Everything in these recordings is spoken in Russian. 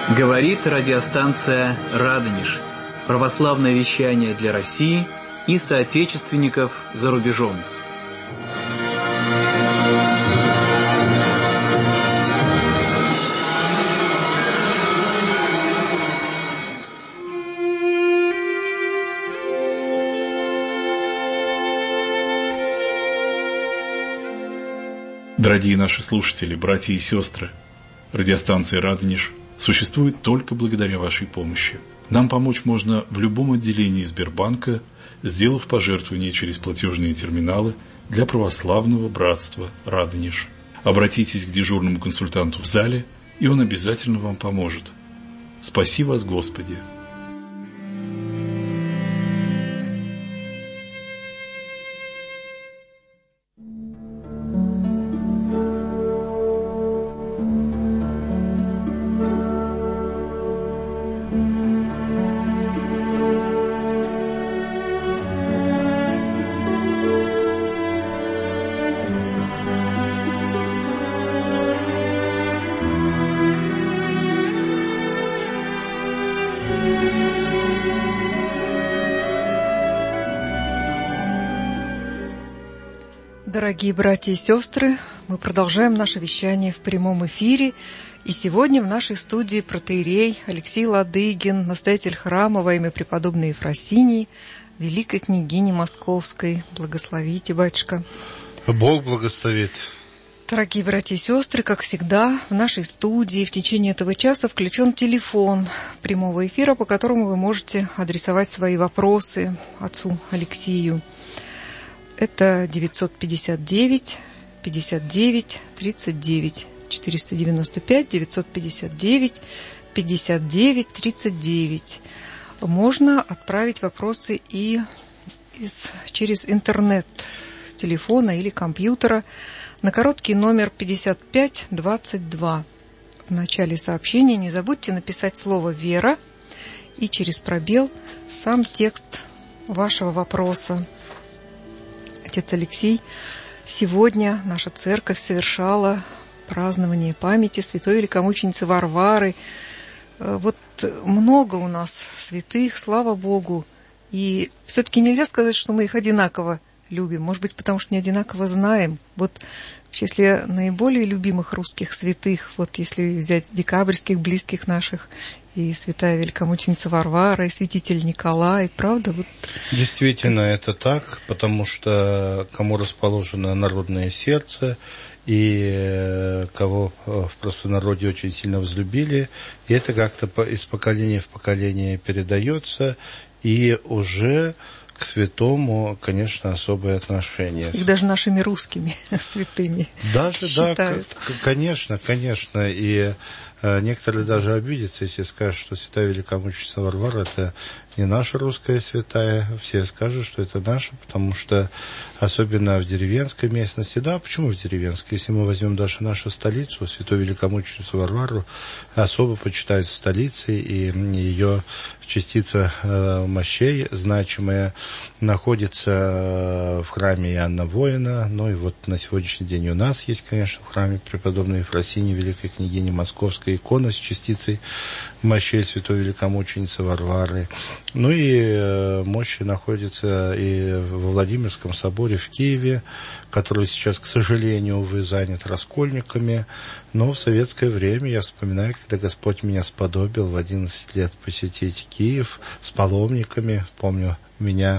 Говорит радиостанция «Радонеж». Православное вещание для России и соотечественников за рубежом. Дорогие наши слушатели, братья и сестры, радиостанция «Радонеж» существует только благодаря вашей помощи. Нам помочь можно в любом отделении Сбербанка, сделав пожертвование через платежные терминалы для православного братства «Радонеж». Обратитесь к дежурному консультанту в зале, и он обязательно вам поможет. Спаси вас, Господи! Дорогие братья и сестры, мы продолжаем наше вещание в прямом эфире. И сегодня в нашей студии протоиерей Алексей Ладыгин, настоятель храма во имя преподобной Ефросинии, великой княгини Московской. Благословите, батюшка. Бог благословит. Дорогие братья и сестры, как всегда, в нашей студии в течение этого часа включен телефон прямого эфира, по которому вы можете адресовать свои вопросы отцу Алексею. Это 959 59 39 495 959 59 39. Можно отправить вопросы и через интернет с телефона или компьютера на короткий номер 5522. В начале сообщения не забудьте написать слово «Вера» и через пробел сам текст вашего вопроса. Отец Алексей, сегодня наша церковь совершала празднование памяти святой великомученицы Варвары. Вот много у нас святых, слава Богу. И все-таки нельзя сказать, что мы их одинаково любим. Может быть, потому что не одинаково знаем. Вот в числе наиболее любимых русских святых, вот если взять декабрьских, близких наших, и святая великомученица Варвара, и святитель Николай, правда? Вот. Действительно, это так, потому что кому расположено народное сердце, и кого в простонародье очень сильно возлюбили, и это как-то из поколения в поколение передается, и уже к святому, конечно, особое отношение. И даже нашими русскими святыми даже, считают. Да, конечно. И некоторые даже обидятся, если скажут, что святая великомученица Варвара – это не наша русская святая. Все скажут, что это наша, потому что особенно в деревенской местности. Да, почему в деревенской? Если мы возьмем даже нашу столицу, святую великомученицу Варвару, особо почитают в столице, и ее частица мощей значимая находится в храме Иоанна Воина. Ну и вот на сегодняшний день у нас есть, конечно, в храме преподобной Ефросинии, великой княгини Московской, икона с частицей мощей святой великомученицы Варвары. Ну и мощи находятся и во Владимирском соборе в Киеве, который сейчас, к сожалению, увы, занят раскольниками. Но в советское время я вспоминаю, когда Господь меня сподобил в 11 лет посетить Киев с паломниками. Помню, меня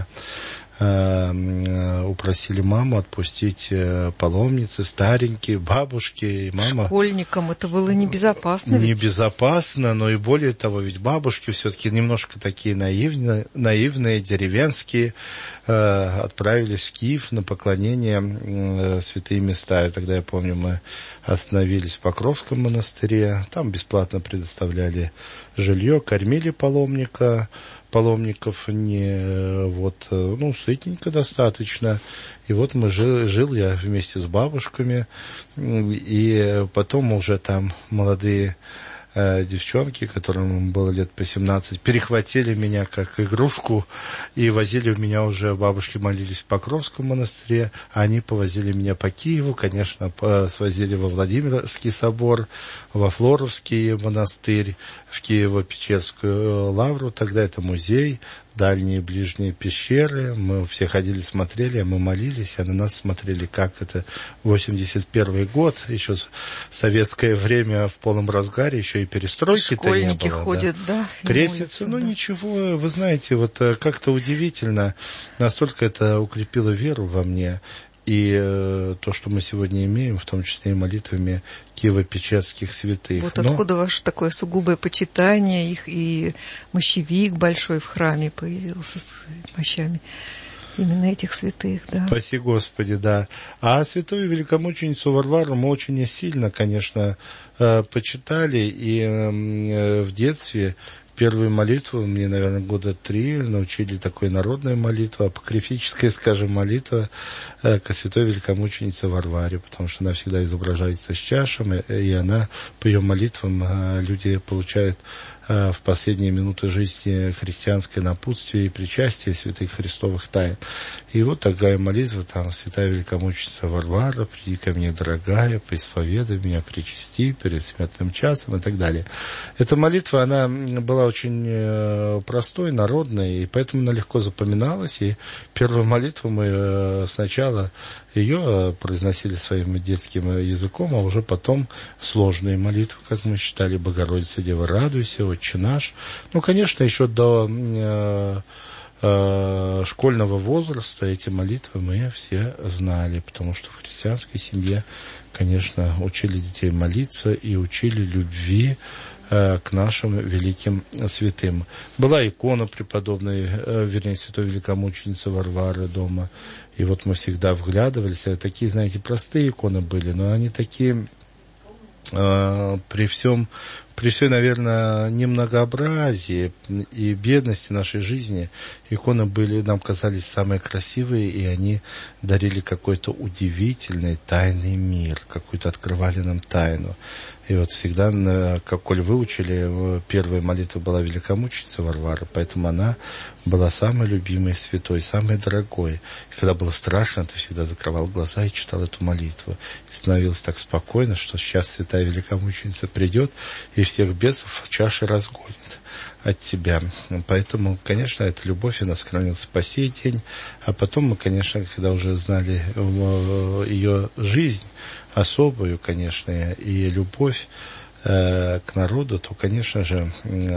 упросили маму отпустить паломницы, старенькие, бабушки. И мама... Школьникам это было небезопасно. Небезопасно, но и более того, ведь бабушки все-таки немножко такие наивные, деревенские, отправились в Киев на поклонение святые места. И тогда, я помню, мы остановились в Покровском монастыре, там бесплатно предоставляли жилье, кормили паломников сытненько достаточно. И вот жил я вместе с бабушками, и потом уже там молодые девчонки, которым было лет по 17, перехватили меня как игрушку и возили меня уже, бабушки молились в Покровском монастыре, а они повозили меня по Киеву, конечно, свозили во Владимирский собор, во Флоровский монастырь, в Киево-Печерскую лавру, тогда это музей, дальние и ближние пещеры, мы все ходили, смотрели, а мы молились, а на нас смотрели, как это 81 год, еще советское время в полном разгаре, еще и перестройки-то не было. Школьники ходят, да? Крестятся, ну ничего, вы знаете, вот как-то удивительно, настолько это укрепило веру во мне, и то, что мы сегодня имеем, в том числе и молитвами Киево-Печерских святых. Вот откуда ваше такое сугубое почитание их, и мощевик большой в храме появился с мощами именно этих святых, да. Спаси Господи, да. А святую великомученицу Варвару мы очень сильно, конечно, почитали, и в детстве первую молитву, мне, наверное, года 3 научили такой народной молитве, апокрифическая, скажем, молитва к святой великомученице Варваре, потому что она всегда изображается с чашем, и она, по ее молитвам, люди получают в последние минуты жизни христианское напутствие и причастие святых христовых тайн. И вот такая молитва, там, святая великомученица Варвара, приди ко мне, дорогая, поисповедай меня, причасти перед смертным часом и так далее. Эта молитва, она была очень простой, народной, и поэтому она легко запоминалась, и первую молитву мы сначала ее произносили своим детским языком, а уже потом сложные молитвы, как мы читали, Богородица, Дева, радуйся, Отче наш. Ну, конечно, еще до школьного возраста эти молитвы мы все знали, потому что в христианской семье, конечно, учили детей молиться и учили любви к нашим великим святым. Была икона преподобной, вернее, святой великомученицы Варвары дома, и вот мы всегда вглядывались, такие, знаете, простые иконы были, но они такие при всей, наверное, немногообразии и бедности нашей жизни, иконы были, нам казались самые красивые, и они дарили какой-то удивительный тайный мир, какую-то открывали нам тайну. И вот всегда, как коль выучили, первая молитва была великомученица Варвара, поэтому она была самой любимой святой, самой дорогой. И когда было страшно, ты всегда закрывал глаза и читал эту молитву. И становилось так спокойно, что сейчас святая великомученица придет и всех бесов в чаше разгонит от тебя. Поэтому, конечно, эта любовь, она сохранилась по сей день. А потом мы, конечно, когда уже знали ее жизнь особую, конечно, и любовь к народу, то, конечно же,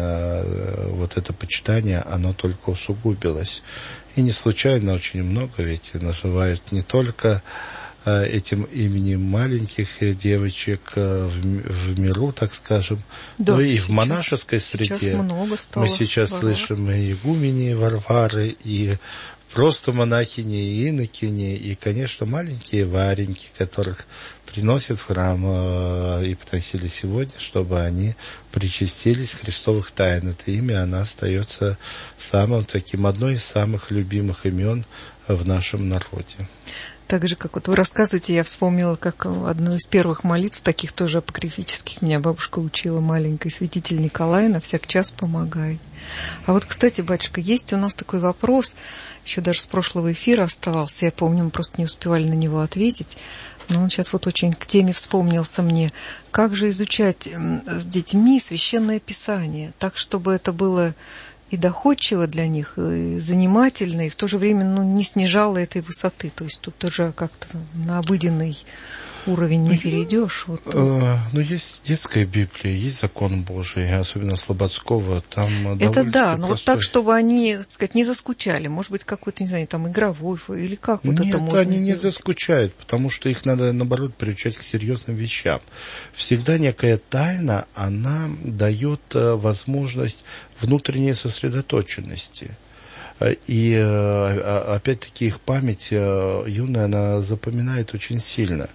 вот это почитание, оно только усугубилось. И не случайно очень много ведь называют не только этим именем маленьких девочек в миру, так скажем, да, но и в монашеской среде. Сейчас много стало. Мы сейчас слышим и игумени Варвары, и просто монахини, и инокини, и, конечно, маленькие Вареньки, которых приносят в храм и приносили сегодня, чтобы они причастились христовых тайн. Это имя, оно остается самым таким, одной из самых любимых имен в нашем народе. Так же, как вот вы рассказываете, я вспомнила, как одну из первых молитв, таких тоже апокрифических, меня бабушка учила, маленькой, святитель Николай, на всяк час помогай. А вот, кстати, батюшка, есть у нас такой вопрос, еще даже с прошлого эфира оставался, я помню, мы просто не успевали на него ответить, но он сейчас вот очень к теме вспомнился мне. Как же изучать с детьми Священное Писание, так, чтобы это было и доходчиво для них, и занимательно, и в то же время не снижало этой высоты. То есть тут уже как-то на обыденный уровень не перейдешь. Вот. Есть детская Библия, есть закон Божий, особенно Слободского. Там это да, но простой. вот так, чтобы они, так сказать, не заскучали. Может быть, какой-то, не знаю, там игровой, или как вот Нет, это можно они сделать? не заскучают, потому что их надо, наоборот, приучать к серьезным вещам. Всегда некая тайна, она дает возможность внутренней сосредоточенности. И опять-таки их память юная, она запоминает очень сильно.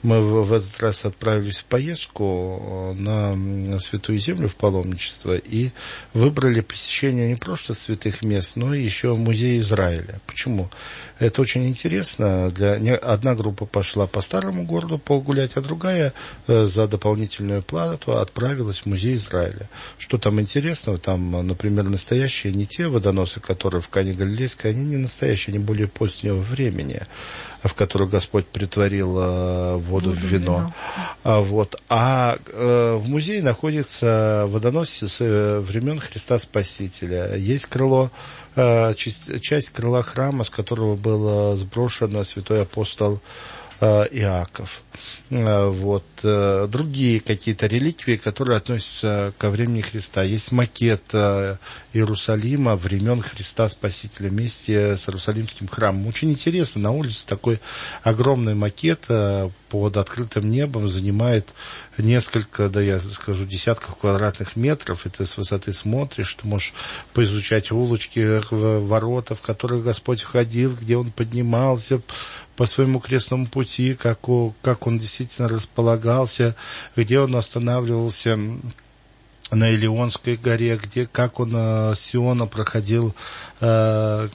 мы в этот раз отправились в поездку на Святую Землю в паломничество и выбрали посещение не просто святых мест, но и еще музей Израиля. Почему? Это очень интересно. Одна группа пошла по старому городу погулять, а другая за дополнительную плату отправилась в музей Израиля. Что там интересного? Там, например, настоящие не те водоносы, которые в Кане Галилейской, они не настоящие, они более позднего времени, в которых Господь притворил воду в вино. А в музее находится водонос с времен Христа Спасителя. Есть крыло, часть крыла храма, с которого был сброшен святой апостол Иаков. Другие какие-то реликвии, которые относятся ко времени Христа. Есть макет Иерусалима времен Христа Спасителя вместе с Иерусалимским храмом. Очень интересно, на улице такой огромный макет под открытым небом занимает несколько, я скажу, десятков квадратных метров, и ты с высоты смотришь, ты можешь поизучать улочки, ворота, в которые Господь входил, где Он поднимался по своему крестному пути, как Он действительно располагался, где Он останавливался на Илионской горе, как Он с Сиона проходил к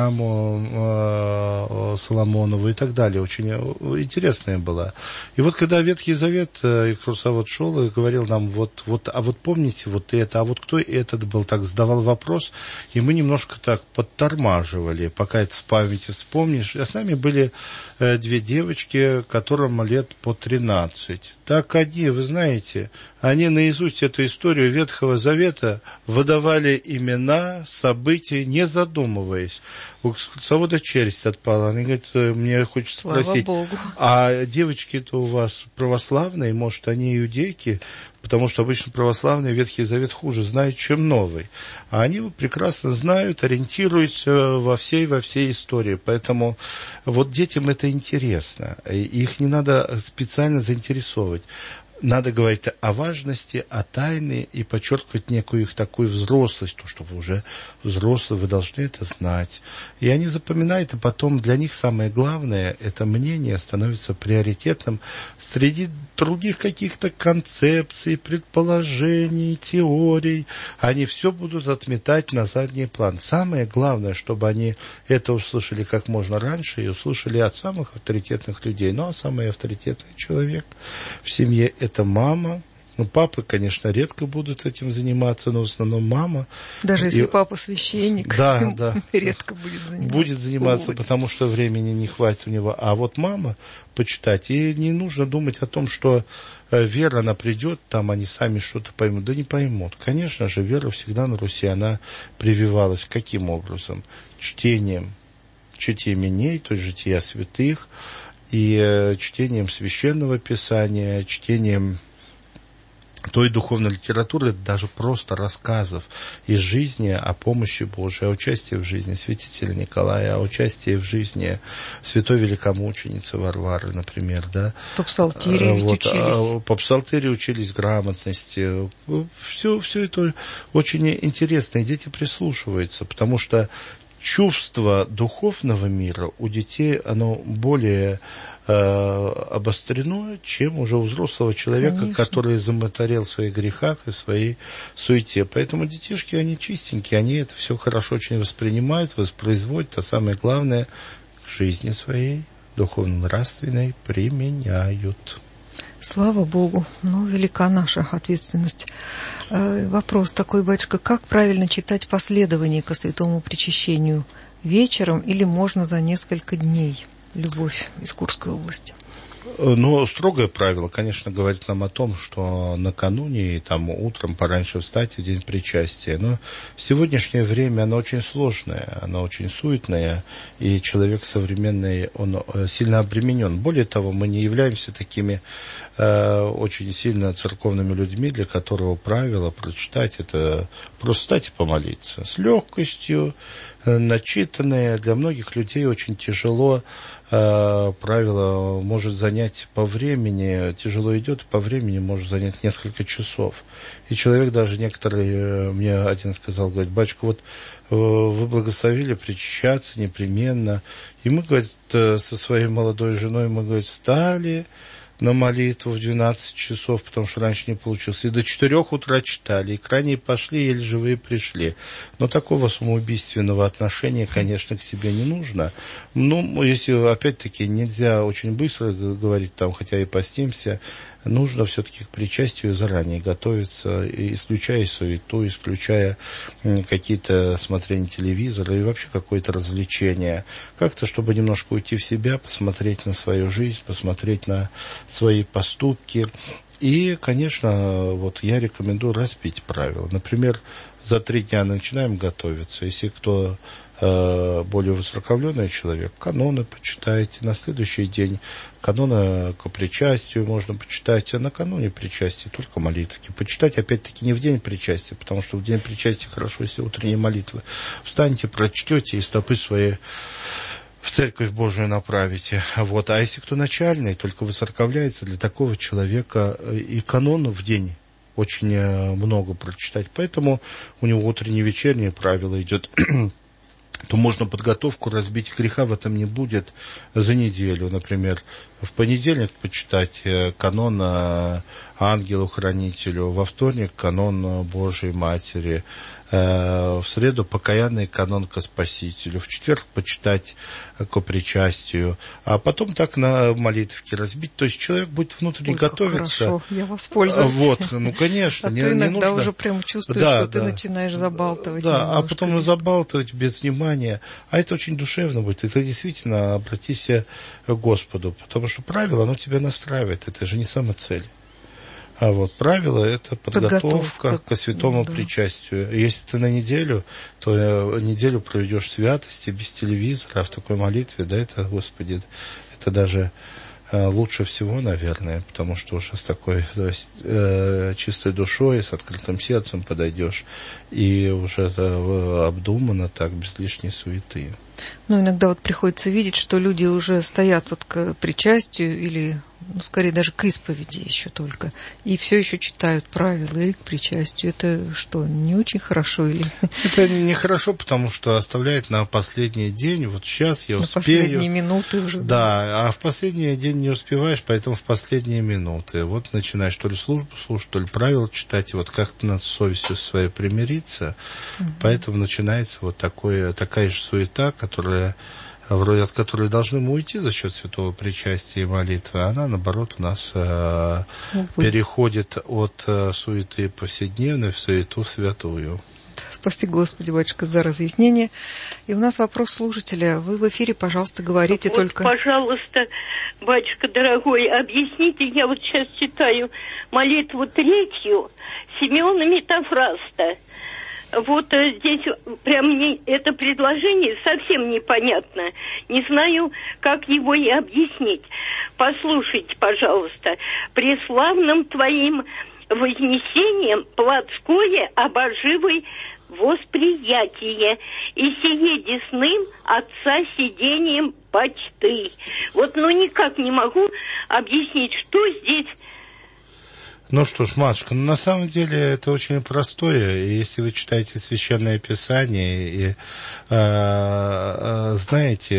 храму Соломонову и так далее. Очень интересная была. И когда Ветхий Завет, экскурсовод шел и говорил нам, а помните это, а кто этот был, так задавал вопрос, и мы немножко так подтормаживали, пока это в памяти вспомнишь. А с нами были две девочки, которым лет по 13. Так вы знаете, они наизусть эту историю Ветхого Завета выдавали имена, события, не задумываясь. У экскурсовода челюсть отпала. Она говорит, мне хочется спросить, а девочки-то у вас православные, может, они иудейки? Потому что обычно православный Ветхий Завет хуже знают, чем Новый. А они его прекрасно знают, ориентируются во всей истории. Поэтому детям это интересно. Их не надо специально заинтересовывать. Надо говорить о важности, о тайне и подчеркивать некую их такую взрослость, то, что вы уже взрослые, вы должны это знать. И они запоминают, и потом для них самое главное, это мнение становится приоритетным среди других каких-то концепций, предположений, теорий. Они все будут отметать на задний план. Самое главное, чтобы они это услышали как можно раньше и услышали от самых авторитетных людей. А самый авторитетный человек в семье – это мама. Папы, конечно, редко будут этим заниматься, но в основном мама. Даже если папа священник, редко будет заниматься, потому что времени не хватит у него. А мама почитать, и не нужно думать о том, что вера, она придет, там они сами что-то поймут. Да не поймут. Конечно же, вера всегда на Руси, она прививалась. Каким образом? Чтением именей, то есть жития святых, и чтением священного писания, чтением той духовной литературы, даже просто рассказов из жизни о помощи Божией, о участии в жизни святителя Николая, о участии в жизни святой великомученицы Варвары, например, да. По псалтире учились. По псалтире учились грамотности. Все это очень интересно, и дети прислушиваются, потому что чувство духовного мира у детей, оно более обострено, чем уже у взрослого человека, конечно, который замоторел в своих грехах и в своей суете. Поэтому детишки, они чистенькие, они это все хорошо очень воспринимают, воспроизводят, а самое главное, к жизни своей духовно-нравственной применяют. Слава Богу, велика наша ответственность. Вопрос такой, батюшка, как правильно читать последование ко святому причащению? Вечером или можно за несколько дней? Любовь из Курской области. Строгое правило, конечно, говорит нам о том, что накануне, утром пораньше встать в день причастия. Но в сегодняшнее время оно очень сложное, оно очень суетное, и человек современный, он сильно обременен. Более того, мы не являемся такими очень сильно церковными людьми, для которого правило прочитать это просто встать и помолиться. С легкостью, начитанное, для многих людей очень тяжело. Правило может занять по времени, тяжело идет, по времени может занять несколько часов. И человек даже некоторые, мне один сказал, говорит, батюшка, вы благословили причащаться непременно. И мы, говорит, со своей молодой женой, мы, говорит, встали, на молитву в 12 часов, потому что раньше не получилось. И до 4 утра читали, и крайние пошли, еле живые пришли. Но такого самоубийственного отношения, конечно, к себе не нужно. Ну, если, опять-таки, нельзя очень быстро говорить, там, хотя и постимся, нужно все-таки к причастию заранее готовиться, исключая суету, исключая какие-то смотрения телевизора и вообще какое-то развлечение. Как-то, чтобы немножко уйти в себя, посмотреть на свою жизнь, посмотреть на свои поступки. И, конечно, вот я рекомендую разбить правила. Например, за 3 дня начинаем готовиться. Если кто более высококлонный человек, каноны почитайте. На следующий день каноны к причастию можно почитать, а накануне причастия только молитвки. Почитать, опять-таки, не в день причастия, потому что в день причастия хорошо, если утренние молитвы. Встанете, прочтете и стопы свои в Церковь Божию направите. Вот. А если кто начальный, только воцерковляется, для такого человека и канон в день очень много прочитать. Поэтому у него утреннее и вечернее правило идет, то можно подготовку разбить, греха в этом не будет за неделю. Например, в понедельник почитать канон Ангелу-Хранителю, во вторник канон Божией Матери, в среду покаянный канон ко Спасителю, в четверг почитать ко причастию, а потом так на молитвке разбить. То есть человек будет внутренне готовиться. Хорошо, я воспользуюсь. Вот, ну конечно. А то иногда уже прям чувствуешь, что ты начинаешь забалтывать. Да, немножко. А потом забалтывать без внимания. А это очень душевно будет. Это действительно обратись к Господу, потому что правило, оно тебя настраивает. Это же не самоцель. А вот правило – это подготовка ко святому причастию. Если ты на неделю, то неделю проведешь в святости, без телевизора, в такой молитве, да, это, Господи, это даже лучше всего, наверное, потому что уже с такой чистой душой, с открытым сердцем подойдешь, и уже это обдуманно так, без лишней суеты. Ну, иногда вот приходится видеть, что люди уже стоят вот к причастию или, ну, скорее даже к исповеди еще только, и все еще читают правила или к причастию. Это что, не очень хорошо или... Это нехорошо, потому что оставляет на последний день, вот сейчас я успею. На последние минуты уже. Да, а в последний день не успеваешь, поэтому в последние минуты. Вот начинаешь то ли службу слушать, то ли правила читать, и вот как-то надо с совестью своей примириться, поэтому начинается вот такая же суета, вроде от которой должны мы уйти за счет святого причастия и молитвы, она, наоборот, у нас переходит от суеты повседневной в суету святую. Спаси Господи, батюшка, за разъяснение. И у нас вопрос слушателя. Вы в эфире, пожалуйста, говорите вот, только... Пожалуйста, батюшка дорогой, объясните, я вот сейчас читаю молитву 3-ю Симеона Метафраста. Вот здесь прям мне это предложение совсем непонятно. Не знаю, как его и объяснить. Послушайте, пожалуйста. «Преславным твоим вознесением плотское обоживай восприятие, и сие десным Отца сидением почты». Вот, ну, никак не могу объяснить, что здесь... Ну что ж, матушка, на самом деле это очень простое, и если вы читаете Священное Писание и знаете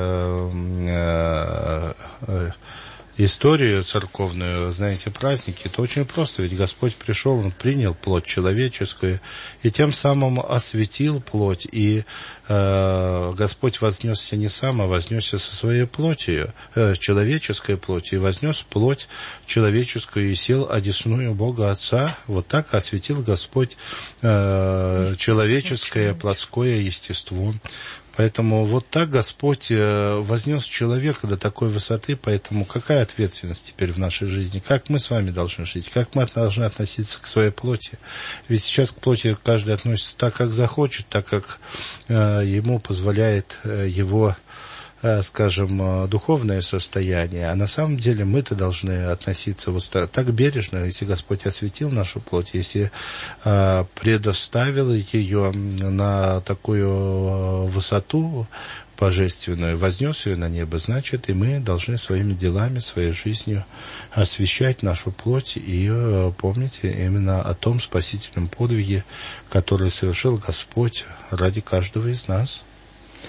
историю церковную, знаете праздники, то очень просто, ведь Господь пришел, Он принял плоть человеческую и тем самым осветил плоть, и Господь вознесся не сам, а вознесся со своей плотью, человеческой плотью, и вознес плоть человеческую и сел одесную Бога Отца. Вот так осветил Господь человеческое плотское естество. Поэтому вот так Господь вознес человека до такой высоты, поэтому какая ответственность теперь в нашей жизни? Как мы с вами должны жить? Как мы должны относиться к своей плоти? Ведь сейчас к плоти каждый относится так, как захочет, так, как ему позволяет его, скажем, духовное состояние, а на самом деле мы-то должны относиться вот так бережно, если Господь осветил нашу плоть, если предоставил ее на такую высоту божественную, вознес ее на небо, значит, и мы должны своими делами, своей жизнью освещать нашу плоть и помнить именно о том спасительном подвиге, который совершил Господь ради каждого из нас.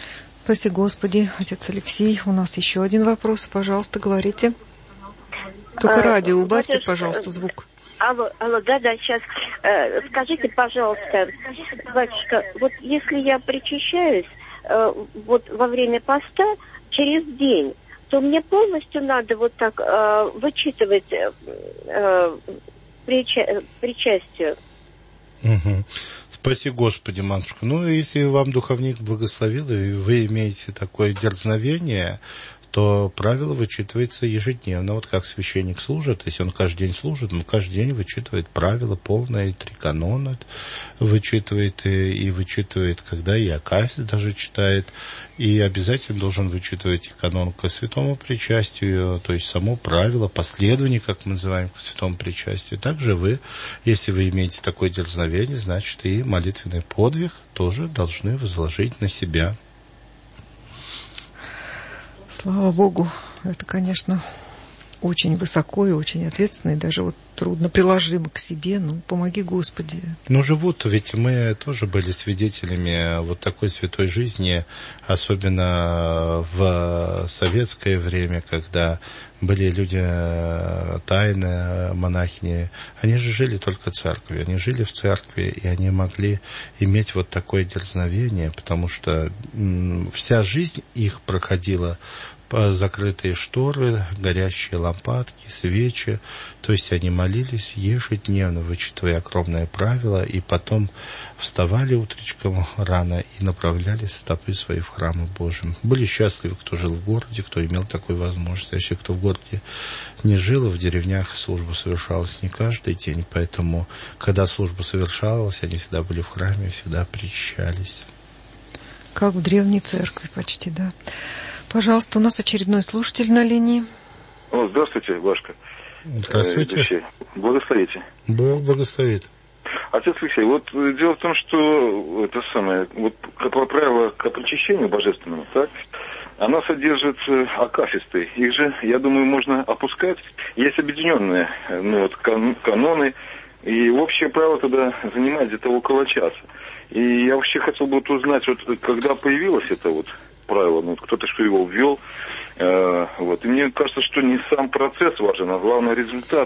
Спаси Господи, отец Алексей. У нас еще один вопрос. Пожалуйста, говорите. Только радио убавьте, пожалуйста, звук. Алло, да, сейчас. Скажите, пожалуйста, батюшка, вот если я причащаюсь вот во время поста через день, то мне полностью надо вот так вычитывать причастие. Угу. Спаси Господи, матушка. Ну, если вам духовник благословил, и вы имеете такое дерзновение, то правило вычитывается ежедневно. Вот как священник служит, если он каждый день служит, он каждый день вычитывает правила полное, 3 канона вычитывает, и вычитывает, когда и акафист даже читает, и обязательно должен вычитывать и канон ко святому причастию, то есть само правило, последование, как мы называем, к святому причастию. Также вы, если вы имеете такое дерзновение, значит, и молитвенный подвиг тоже должны возложить на себя. Слава Богу, это, конечно, очень высоко и очень ответственно, и даже вот трудно приложимо к себе. Ну, помоги, Господи. Ну, живут, ведь мы тоже были свидетелями вот такой святой жизни, особенно в советское время, когда были люди тайные, монахини. Они же жили только в церкви, они жили в церкви, и они могли иметь вот такое дерзновение, потому что вся жизнь их проходила закрытые шторы, горящие лампадки, свечи. То есть они молились ежедневно, вычитывая огромные правила, и потом вставали утречком рано и направляли стопы свои в храмы Божьим. Были счастливы, кто жил в городе, кто имел такую возможность. А если кто в городе не жил, в деревнях служба совершалась не каждый день, поэтому, когда служба совершалась, они всегда были в храме, всегда причащались. Как в древней церкви почти, да. Пожалуйста, у нас очередной слушатель на линии. Здравствуйте, Башка. Здравствуйте. Алексей. Благословите. Бог благословит. Отец Алексей, вот дело в том, что это самое, вот правило к причащению божественному, так, оно содержит акафисты. Их же, я думаю, можно опускать. Есть объединенные каноны, и общее правило тогда занимает где-то около часа. И я вообще хотел бы узнать, вот когда появилось это вот правило, кто-то что его ввел, и мне кажется, что не сам процесс важен, а главный результат,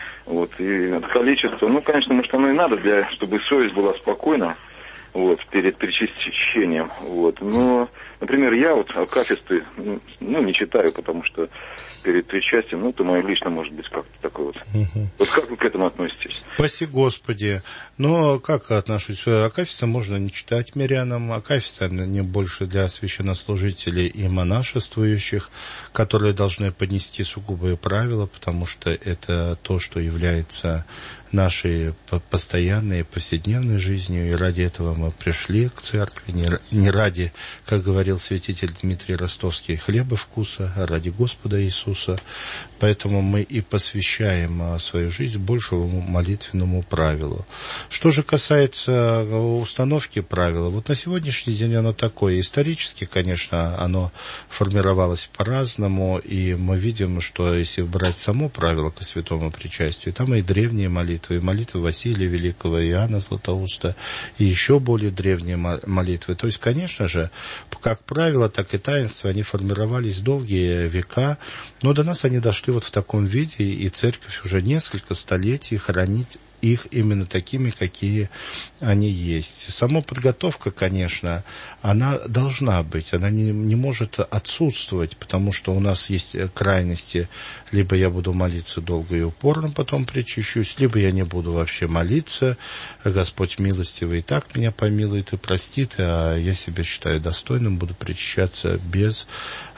и количество, конечно, может, оно и надо, чтобы совесть была спокойна, перед причащением, но, например, я акафисты, не читаю, потому что перед причастием, это мое лично, может быть, как-то такое вот. Вот как вы к этому относитесь? Спаси Господи. Но как отношусь? Акафиста можно не читать мирянам. Акафиста не больше для священнослужителей и монашествующих, которые должны поднести сугубые правила, потому что это то, что является нашей постоянной, повседневной жизнью, и ради этого мы пришли к церкви, не ради, как говорил святитель Дмитрий Ростовский, хлеба вкуса, а ради Господа Иисуса. Поэтому мы и посвящаем свою жизнь большему молитвенному правилу. Что же касается установки правила, на сегодняшний день оно такое. Исторически, конечно, оно формировалось по-разному, и мы видим, что если брать само правило ко святому причастию, там и древние молитвы, и молитвы Василия Великого, Иоанна Златоуста, и еще более древние молитвы. То есть, конечно же, как правило, так и таинства, они формировались долгие века, но до нас они дошли в таком виде, и церковь уже несколько столетий хранит их именно такими, какие они есть. Сама подготовка, конечно, она должна быть, она не может отсутствовать, потому что у нас есть крайности: либо я буду молиться долго и упорно, потом причащусь, либо я не буду вообще молиться, Господь милостивый и так меня помилует и простит, а я себя считаю достойным, буду причащаться без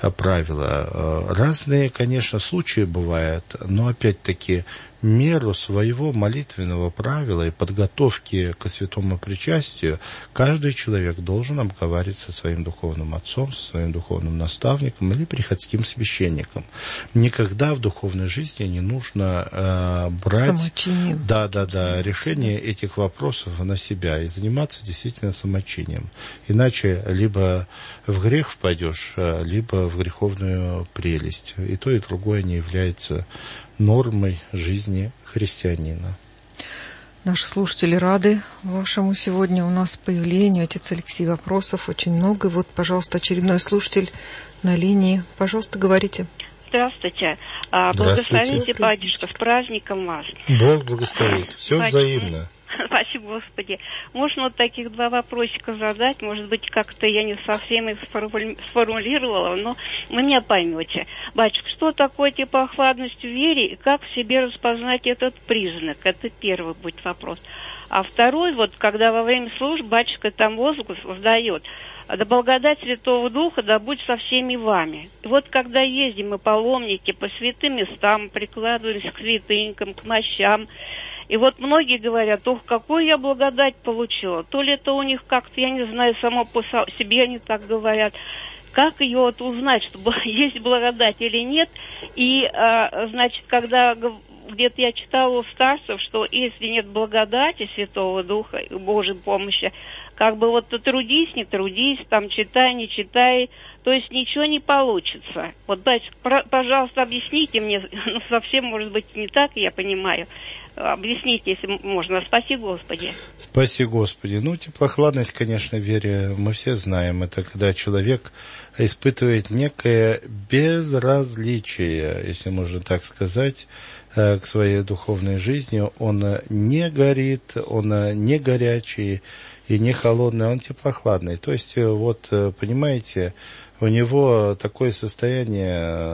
правила. Разные, конечно, случаи бывают, но опять-таки меру своего молитвенного правила и подготовки к святому причастию каждый человек должен обговаривать со своим духовным отцом, со своим духовным наставником или приходским священником. Никогда в духовной жизни не нужно брать решение этих вопросов на себя и заниматься действительно самочинием. Иначе либо в грех впадешь, либо в греховную прелесть. И то, и другое не является нормой жизни христианина. Наши слушатели рады вашему сегодня у нас появлению. Отец Алексей, вопросов очень много. Пожалуйста, очередной слушатель на линии. Пожалуйста, говорите. Здравствуйте. Благословите, батюшка, с праздником вас. Бог благословит. Все взаимно. Спасибо, Господи. Можно вот таких два вопросика задать? Может быть, как-то я не совсем их сформулировала, но вы меня поймете. Батюшка, что такое теплохладность в вере и как в себе распознать этот признак? Это первый будет вопрос. А второй, вот когда во время служб батюшка там возглас воздает: «Да благодать Святого Духа да будет со всеми вами». И вот когда ездим мы паломники по святым местам, прикладывались к святынькам, к мощам, и вот многие говорят: ох, какую я благодать получила. То ли это у них как-то, я не знаю, само по себе они так говорят. Как ее вот узнать, что есть благодать или нет? И, значит, когда где-то я читала у старцев, что если нет благодати Святого Духа и Божьей помощи, как бы вот трудись, не трудись, там читай, не читай, то есть ничего не получится. Вот, батюшка, пожалуйста, объясните мне, ну, совсем, может быть, не так, я понимаю. Объясните, если можно. Спаси Господи. Спаси Господи. Ну, теплохладность, конечно, в вере мы все знаем. Это когда человек испытывает некое безразличие, если можно так сказать, к своей духовной жизни. Он не горит, он не горячий и не холодный, он теплохладный. То есть, вот, понимаете, у него такое состояние,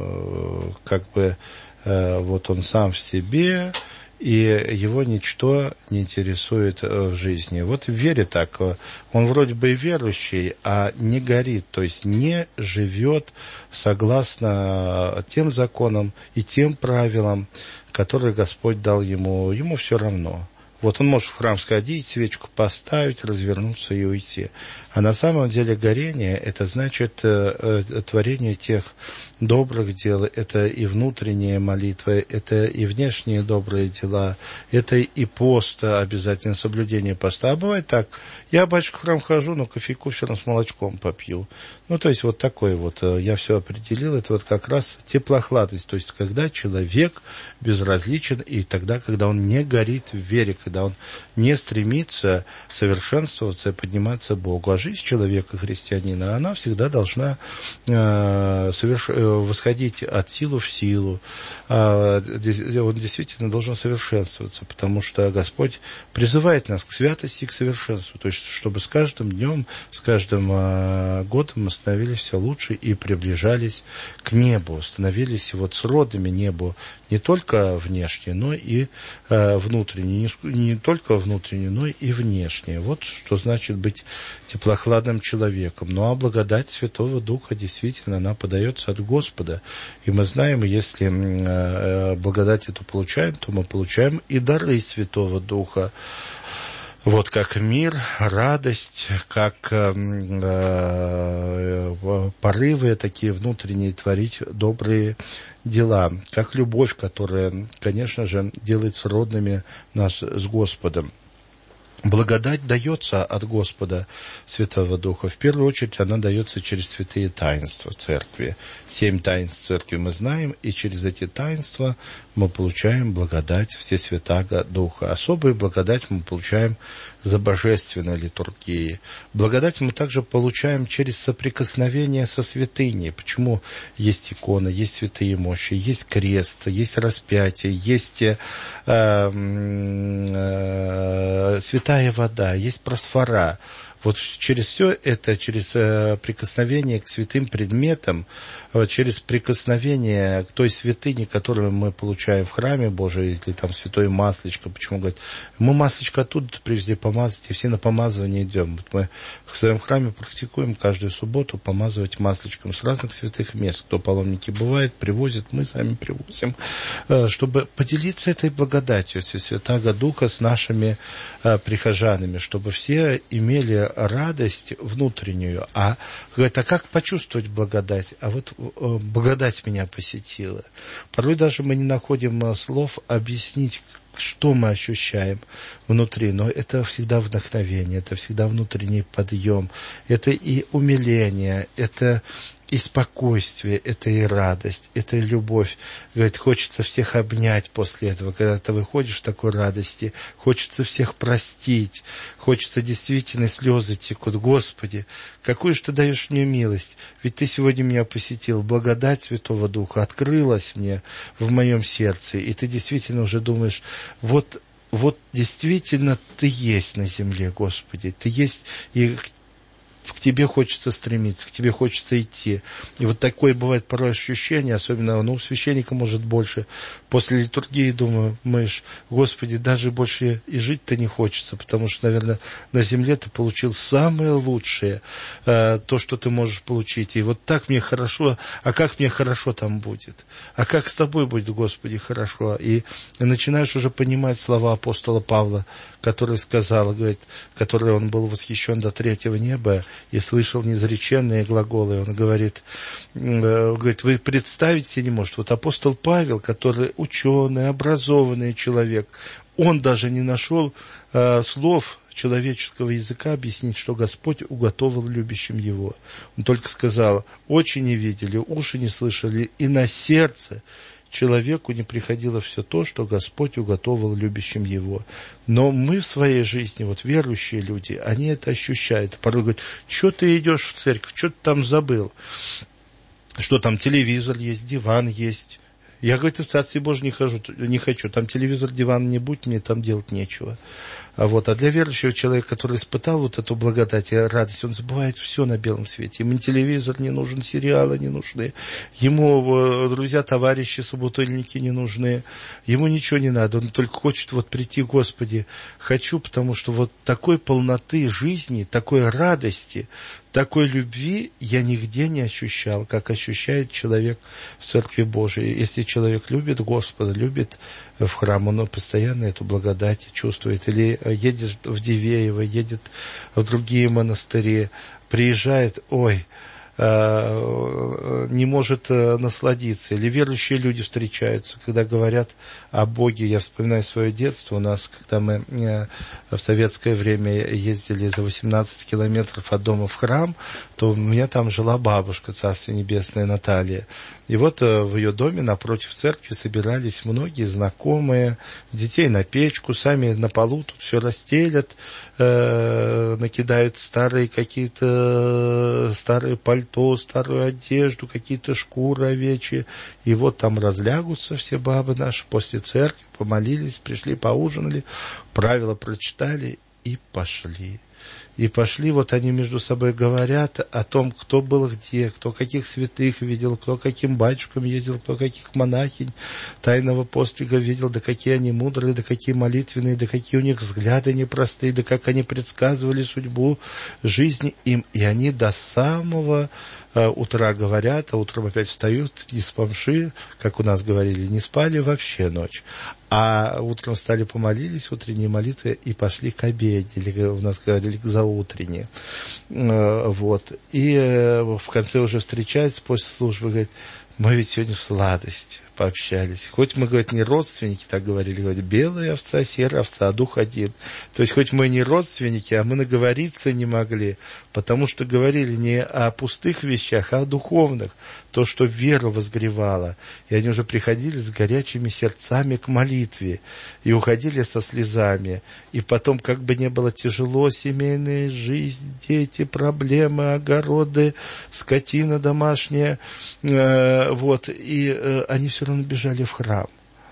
как бы, вот он сам в себе, и его ничто не интересует в жизни. Вот в вере так. Он вроде бы и верующий, а не горит, то есть не живет согласно тем законам и тем правилам, которые Господь дал ему. Ему все равно. Вот он может в храм сходить, свечку поставить, развернуться и уйти. А на самом деле горение – это значит творение тех добрых дел, это и внутренняя молитва, это и внешние добрые дела, это и пост, обязательно соблюдение поста. А бывает так: я, батюшка, в храм хожу, но кофейку все равно с молочком попью. Ну, то есть вот такой вот, я все определил, это вот как раз теплохладность, то есть когда человек безразличен, и тогда, когда он не горит в вере, когда он не стремится совершенствоваться, подниматься Богу. А жизнь человека, христианина, она всегда должна восходить от силы в силу. Он действительно должен совершенствоваться, потому что Господь призывает нас к святости и к совершенству, то есть чтобы с каждым днем, с каждым годом мы становились все лучше и приближались к небу, становились вот сродными небу не только внешне, но и внутренне, не только внутренне, но и внешне. Вот что значит быть теплохладным человеком. Ну а благодать Святого Духа действительно, она подается от Господа. И мы знаем, если благодать эту получаем, то мы получаем и дары Святого Духа. Вот как мир, радость, как порывы такие внутренние творить добрые дела, как любовь, которая, конечно же, делает сродными нас с Господом. Благодать дается от Господа Святого Духа. В первую очередь она дается через святые таинства Церкви. 7 таинств Церкви мы знаем, и через эти таинства мы получаем благодать Всесвятаго Духа. Особую благодать мы получаем за божественной литургией. Благодать мы также получаем через соприкосновение со святыней. Почему есть икона, есть святые мощи, есть крест, есть распятие, есть святая вода, есть просфора. Вот через все это, через прикосновение к святым предметам, через прикосновение к той святыне, которую мы получаем в храме Божьем, если там святое масличко, почему говорят, мы масличко оттуда привезли помазать, и все на помазывание идем. Вот мы в своем храме практикуем каждую субботу помазывать масличком с разных святых мест. Кто паломники бывает, привозит, мы сами привозим, чтобы поделиться этой благодатью Всесвятаго Духа с нашими прихожанами, чтобы все имели радость внутреннюю. А говорит, а как почувствовать благодать? А вот благодать меня посетила. Порой даже мы не находим слов объяснить, что мы ощущаем внутри, но это всегда вдохновение, это всегда внутренний подъем, это и умиление, это и спокойствие, это и радость, это и любовь. Говорит, хочется всех обнять после этого, когда ты выходишь в такой радости, хочется всех простить, хочется действительно, слезы текут. Господи, какую же ты даешь мне милость, ведь ты сегодня меня посетил, благодать Святого Духа открылась мне в моем сердце, и ты действительно уже думаешь, вот действительно ты есть на земле, Господи, ты есть, и к тебе хочется стремиться, к тебе хочется идти. И вот такое бывает порой ощущение, особенно, у священника может больше. После литургии думаешь, Господи, даже больше и жить-то не хочется, потому что, наверное, на земле ты получил самое лучшее, то, что ты можешь получить. И вот так мне хорошо, а как мне хорошо там будет? А как с тобой будет, Господи, хорошо? И начинаешь уже понимать слова апостола Павла, который сказал, говорит, который он был восхищен до третьего неба и слышал неизреченные глаголы. Он говорит, вы представить себе не можете. Вот апостол Павел, который ученый, образованный человек, он даже не нашел слов человеческого языка объяснить, что Господь уготовил любящим его. Он только сказал, очи не видели, уши не слышали, и на сердце человеку не приходило все то, что Господь уготовил любящим его. Но мы в своей жизни, вот верующие люди, они это ощущают. Порой говорят, что ты идешь в церковь, что ты там забыл? Что там телевизор есть, диван есть. Я, говорит, в Царстве Божьем не хочу. Там телевизор, диван не будь, мне там делать нечего. А для верующего человека, который испытал вот эту благодать и радость, он забывает все на белом свете. Ему телевизор не нужен, сериалы не нужны. Ему друзья, товарищи, собутыльники не нужны. Ему ничего не надо. Он только хочет прийти, Господи, хочу, потому что такой полноты жизни, такой радости, такой любви я нигде не ощущал, как ощущает человек в Церкви Божией. Если человек любит Господа, любит в храм, он постоянно эту благодать чувствует. Или едет в Дивеево, едет в другие монастыри, приезжает, не может насладиться. Или верующие люди встречаются, когда говорят о Боге. Я вспоминаю свое детство. У нас, когда мы в советское время ездили за 18 километров от дома в храм, то у меня там жила бабушка, Царствие Небесное, Наталья. И в ее доме напротив церкви собирались многие знакомые, детей на печку, сами на полу тут все расстелят, накидают старые пальто, старую одежду, какие-то шкуры овечьи. И там разлягутся все бабы наши после церкви, помолились, пришли, поужинали, правила прочитали и пошли. И пошли, они между собой говорят о том, кто был где, кто каких святых видел, кто каким батюшкам ездил, кто каких монахинь тайного подвига видел, да какие они мудрые, да какие молитвенные, да какие у них взгляды непростые, да как они предсказывали судьбу жизни им. И они до самого утра говорят, а утром опять встают, не спавши, как у нас говорили, не спали вообще ночь. А утром встали, помолились, утренние молитвы, и пошли к обеде, или у нас говорили к заутренне. И в конце уже встречаются после службы, говорит, мы ведь сегодня в сладость пообщались. Хоть мы, говорит, не родственники, так говорили, говорит, белая овца, серая овца, а дух один. То есть, хоть мы не родственники, а мы наговориться не могли, потому что говорили не о пустых вещах, а о духовных, то, что веру возгревало. И они уже приходили с горячими сердцами к молитве, и уходили со слезами. И потом, как бы не было тяжело, семейная жизнь, дети, проблемы, огороды, скотина домашняя, и они все равно бежали в храм.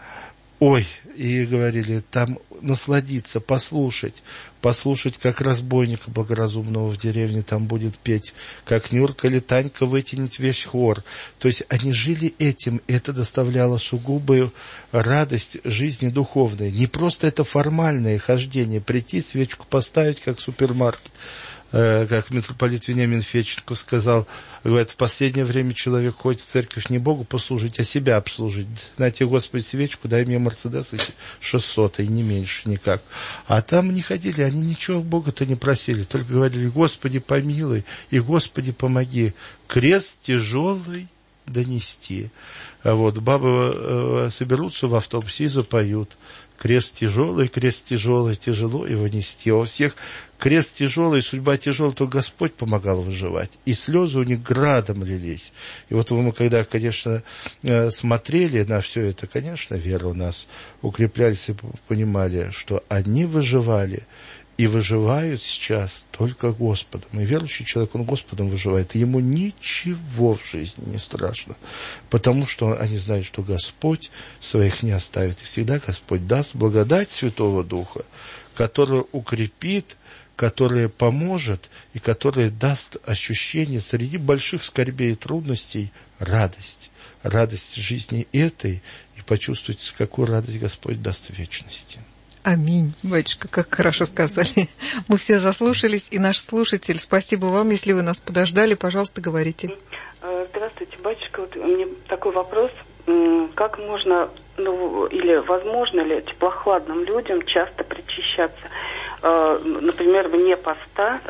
И говорили, там насладиться, послушать, как разбойника благоразумного в деревне там будет петь, как Нюрка или Танька вытянет весь хор. То есть они жили этим, и это доставляло сугубую радость жизни духовной. Не просто это формальное хождение, прийти, свечку поставить, как супермаркет. Как митрополит Вениамин Феченков сказал, говорит, в последнее время человек ходит в церковь не Богу послужить, а себя обслужить. Знаете, Господи, свечку, дай мне Мерседес 600, и не меньше никак. А там не ходили, они ничего Бога-то не просили, только говорили, Господи, помилуй, и Господи, помоги. Крест тяжелый донести. Бабы соберутся в автобусе и запоют. крест тяжелый, тяжело его нести. А у всех крест тяжелый, судьба тяжелая, то Господь помогал выживать. И слезы у них градом лились. И вот мы, когда, конечно, смотрели на все это, конечно, вера у нас укреплялась и понимали, что одни выживали, и выживают сейчас только Господом. И верующий человек, он Господом выживает. И ему ничего в жизни не страшно. Потому что они знают, что Господь своих не оставит. И всегда Господь даст благодать Святого Духа, которая укрепит, которая поможет и которая даст ощущение среди больших скорбей и трудностей радость. Радость жизни этой. И почувствуйте, какую радость Господь даст в вечности. Аминь, батюшка, как хорошо сказали. Мы все заслушались, и наш слушатель, спасибо вам, если вы нас подождали, пожалуйста, говорите. Здравствуйте, батюшка, вот у меня такой вопрос. Как можно, или возможно ли теплохладным людям часто причащаться, например, вне поста,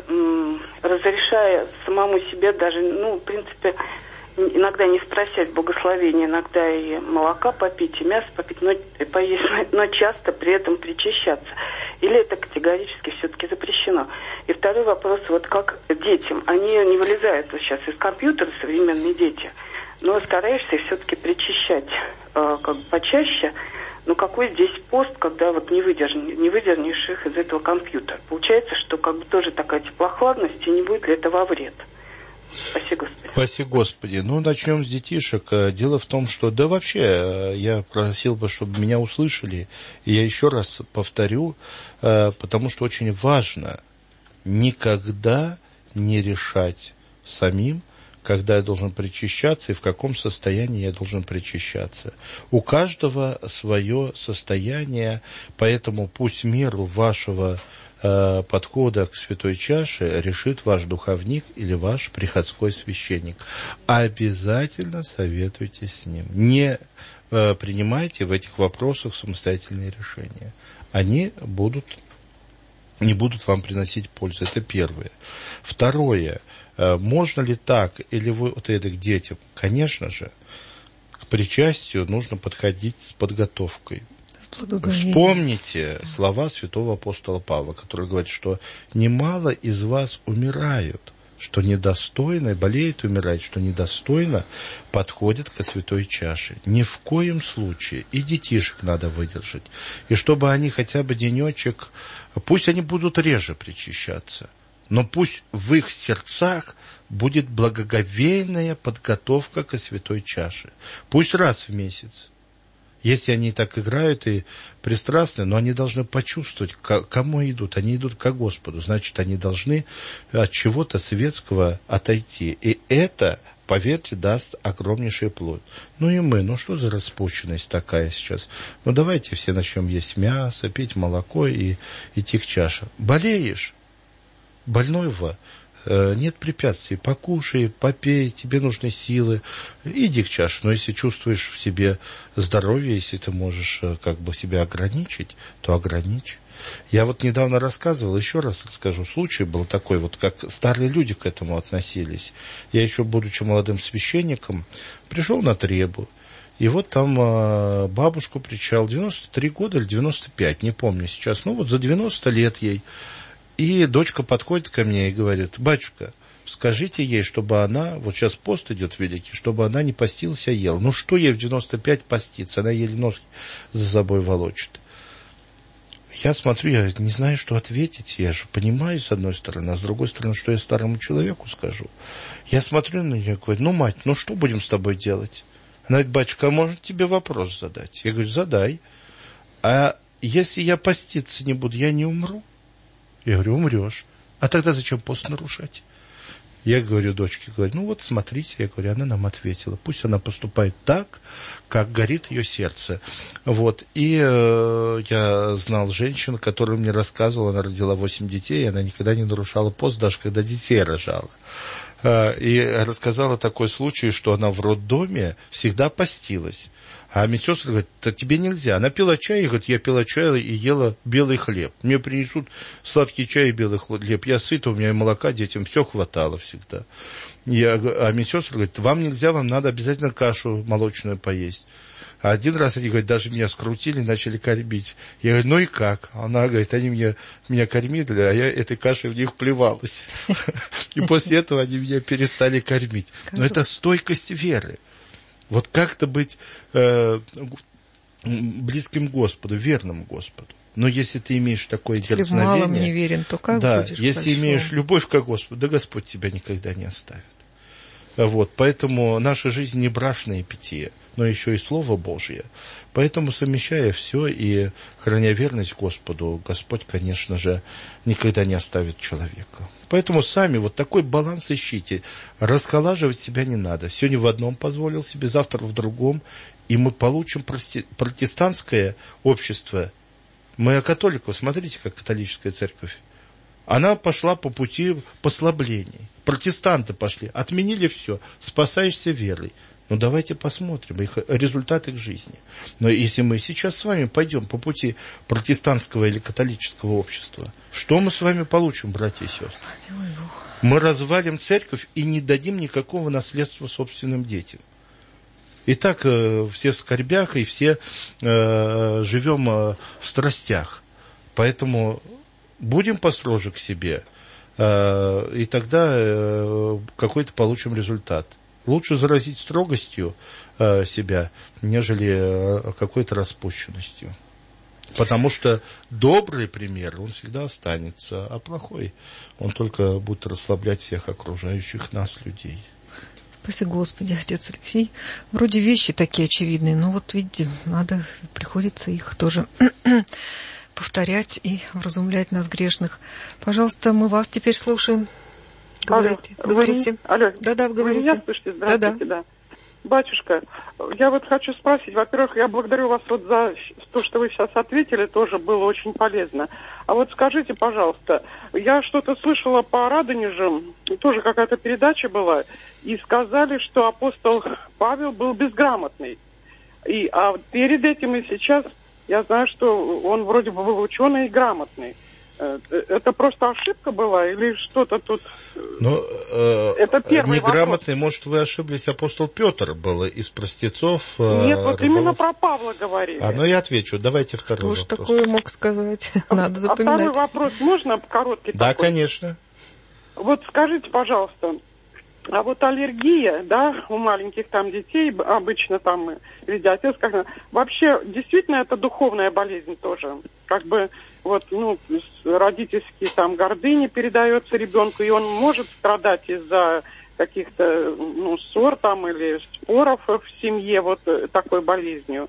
разрешая самому себе даже, в принципе, иногда не спросить благословения, иногда и молока попить, и мясо попить, поесть, но часто при этом причащаться. Или это категорически все-таки запрещено? И второй вопрос, вот как детям, они не вылезают вот сейчас из компьютера, современные дети, но стараешься все-таки причащать почаще. Но какой здесь пост, когда вот не выдернешь их из этого компьютера? Получается, что тоже такая теплохладность, и не будет ли это во вред? Спасибо, Господи. Спасибо, Господи. Начнем с детишек. Дело в том, что, вообще, я просил бы, чтобы меня услышали, и я еще раз повторю, потому что очень важно никогда не решать самим, когда я должен причащаться и в каком состоянии я должен причащаться. У каждого свое состояние, поэтому пусть меру вашего подхода к святой чаше решит ваш духовник или ваш приходской священник. Обязательно советуйтесь с ним. Не принимайте в этих вопросах самостоятельные решения. Они не будут вам приносить пользу. Это первое. Второе. Можно ли так, или вы это к детям? Конечно же, к причастию нужно подходить с подготовкой. Вспомните слова святого апостола Павла, который говорит, что немало из вас умирают, что недостойно, болеют, умирают, что недостойно подходят ко святой чаше. Ни в коем случае. И детишек надо выдержать. И чтобы они хотя бы денечек, пусть они будут реже причащаться, но пусть в их сердцах будет благоговейная подготовка ко святой чаше. Пусть раз в месяц. Если они так играют и пристрастны, но они должны почувствовать, к кому идут. Они идут ко Господу. Значит, они должны от чего-то светского отойти. И это, поверьте, даст огромнейший плод. И мы, что за распущенность такая сейчас? Давайте все начнем есть мясо, пить молоко и идти к чаше. Болеешь? Больного? Нет препятствий. Покушай, попей, тебе нужны силы. Иди к чаше. Но если чувствуешь в себе здоровье, если ты можешь себя ограничить, то ограничь. Я недавно рассказывал, еще раз расскажу. Случай был такой, как старые люди к этому относились. Я еще, будучи молодым священником, пришел на требу. И там бабушку причал 93 года или 95, не помню сейчас. За 90 лет ей. И дочка подходит ко мне и говорит: батюшка, скажите ей, чтобы она, сейчас пост идет великий, чтобы она не постилась, а ела. Что ей в 95 поститься? Она еле ноги за собой волочит. Я смотрю, я не знаю, что ответить. Я же понимаю, с одной стороны, а с другой стороны, что я старому человеку скажу. Я смотрю на нее и говорю: мать, что будем с тобой делать? Она говорит: батюшка, а можно тебе вопрос задать? Я говорю: задай. А если я поститься не буду, я не умру? Я говорю: умрешь. А тогда зачем пост нарушать? Я говорю дочке, смотрите, я говорю, она нам ответила. Пусть она поступает так, как горит ее сердце. И я знал женщину, которая мне рассказывала, она родила 8 детей, и она никогда не нарушала пост, даже когда детей рожала. И рассказала такой случай, что она в роддоме всегда постилась. А медсестра говорит: да тебе нельзя. Она пила чай, и говорит: я пила чай и ела белый хлеб. Мне принесут сладкий чай и белый хлеб. Я сыта, у меня и молока детям все хватало всегда. А медсестра говорит: вам нельзя, вам надо обязательно кашу молочную поесть. А один раз они, говорят, даже меня скрутили, начали кормить. Я говорю, ну и как? Она говорит, они меня кормили, а я этой кашей в них плевалась. И после этого они меня перестали кормить. Но это стойкость веры. Вот как-то быть близким к Господу, верным Господу. Но если ты имеешь такое дерзновение... Если в малом не верен, то как будешь если имеешь любовь к Господу, да Господь тебя никогда не оставит. Вот, поэтому наша жизнь не брашное питье, но еще и Слово Божье. Поэтому, совмещая все и храня верность Господу, Господь, конечно же, никогда не оставит человека. Поэтому сами вот такой баланс ищите. Расхолаживать себя не надо. Сегодня в одном позволил себе, завтра в другом. И мы получим протестантское общество. Мы о католиках, смотрите, как католическая церковь. Она пошла по пути послаблений. Протестанты пошли, отменили все, спасаешься верой. Ну, давайте посмотрим их результаты их жизни. Но если мы сейчас с вами пойдем по пути протестантского или католического общества, что мы с вами получим, братья и сестры? Мы развалим церковь и не дадим никакого наследства собственным детям. Итак, все в скорбях и все живем в страстях. Поэтому будем построже к себе, и тогда какой-то получим результат. Лучше заразить строгостью себя, нежели какой-то распущенностью. Потому что добрый пример, он всегда останется, а плохой, он только будет расслаблять всех окружающих нас людей. Спасибо, Господи, отец Алексей. Вроде вещи такие очевидные, но вот видите, приходится их тоже повторять и вразумлять нас грешных. Пожалуйста, мы вас теперь слушаем. Говорите. Алло. Да-да, вы говорите. Вы меня слышите? Здравствуйте, да. Батюшка, я вот хочу спросить, во-первых, я благодарю вас вот за то, что вы сейчас ответили, тоже было очень полезно. А вот скажите, пожалуйста, я что-то слышала по Радонежу, тоже какая-то передача была, и сказали, что апостол Павел был безграмотный. А перед этим и сейчас я знаю, что он вроде бы был ученый и грамотный. Это просто ошибка была или что-то тут? Это первый неграмотный, вопрос. Может, вы ошиблись, апостол Петр был из простецов. Нет, вот именно про Павла говорили. Я отвечу. Давайте второй вопрос. Кто ж такое мог сказать? Надо запоминать. А второй вопрос можно короткий? Да, такой? Конечно. Вот скажите, пожалуйста, а вот аллергия, да, у маленьких там детей, обычно там, или диатез, вообще, действительно, это духовная болезнь тоже? Родительские там гордыни передается ребенку, и он может страдать из-за каких-то, ссор там или споров в семье вот такой болезнью.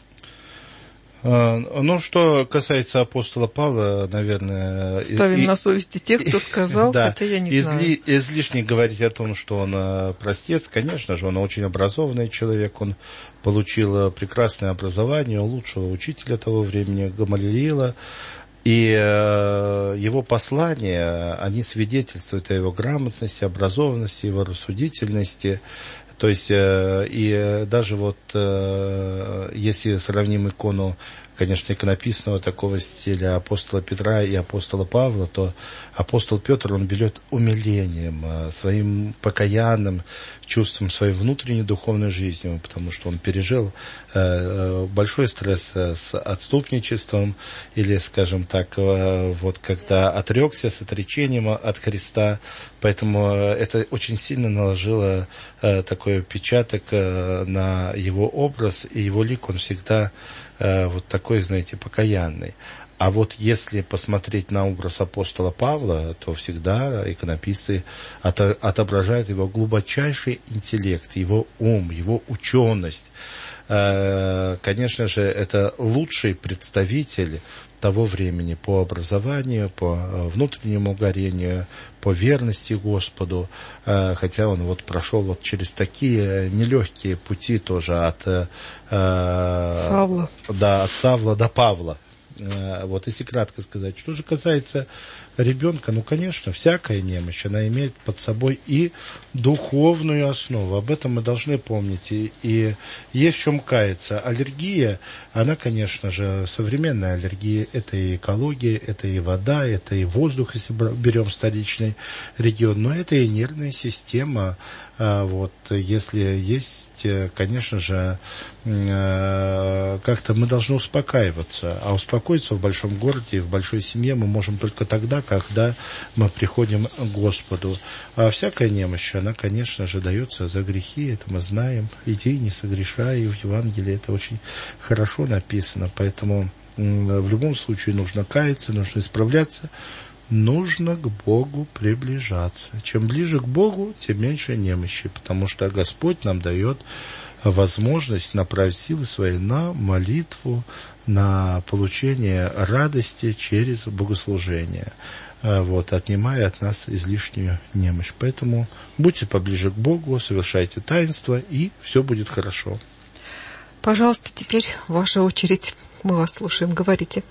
Что касается апостола Павла, наверное... Ставим на совести тех, кто сказал, да, это я не знаю. Излишне говорить о том, что он простец. Конечно же, он очень образованный человек, он получил прекрасное образование у лучшего учителя того времени, Гамалиила. И его послания, они свидетельствуют о его грамотности, образованности, его рассудительности. То есть, и даже если сравним икону, конечно, иконописного такого стиля апостола Петра и апостола Павла, то апостол Петр, он берет умилением, своим покаянным чувством, своей внутренней духовной жизнью, потому что он пережил большой стресс с отступничеством, или, скажем так, когда отрекся с отречением от Христа, поэтому это очень сильно наложило такой отпечаток на его образ, и его лик, он всегда такой, знаете, покаянный. А вот если посмотреть на образ апостола Павла, то всегда иконописцы отображают его глубочайший интеллект, его ум, его ученость. Конечно же, это лучший представитель того времени по образованию, по внутреннему горению, по верности Господу, хотя он прошел через такие нелегкие пути тоже от Савла до Павла. Если кратко сказать. Что же касается ребенка, конечно, всякая немощь, она имеет под собой и духовную основу. Об этом мы должны помнить. И есть в чем каяться. Аллергия, она, конечно же, современная аллергия, это и экология, это и вода, это и воздух, если берем столичный регион, но это и нервная система. Если есть, конечно же, как-то мы должны успокаиваться. А успокоиться в большом городе, в большой семье мы можем только тогда, когда мы приходим к Господу. А всякая немощь, она, конечно же, дается за грехи, это мы знаем. «Иди, не согрешай», и в Евангелии это очень хорошо написано. Поэтому в любом случае нужно каяться, нужно исправляться, нужно к Богу приближаться. Чем ближе к Богу, тем меньше немощи, потому что Господь нам дает возможность направить силы свои на молитву, на получение радости через богослужение, отнимая от нас излишнюю немощь. Поэтому будьте поближе к Богу, совершайте таинство, и все будет хорошо. Пожалуйста, теперь ваша очередь. Мы вас слушаем, говорите.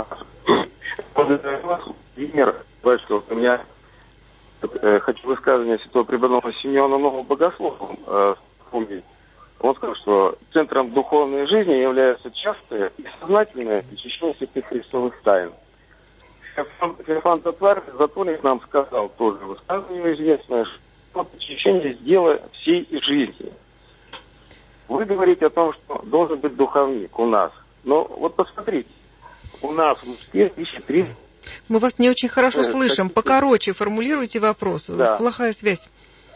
Владимир, у меня хочу высказывание святого преподобного Симеона Нового Богослова вспомнить. Он сказал, что центром духовной жизни являются частые и сознательные причащения святых христовых тайн. Феофан Затворник нам сказал тоже высказывание известное, что причащение – дело всей жизни. Вы говорите о том, что должен быть духовник у нас. Но вот посмотрите, у нас в Москве 1300. Мы вас не очень хорошо слышим. Покороче формулируйте вопрос. Да. Плохая связь.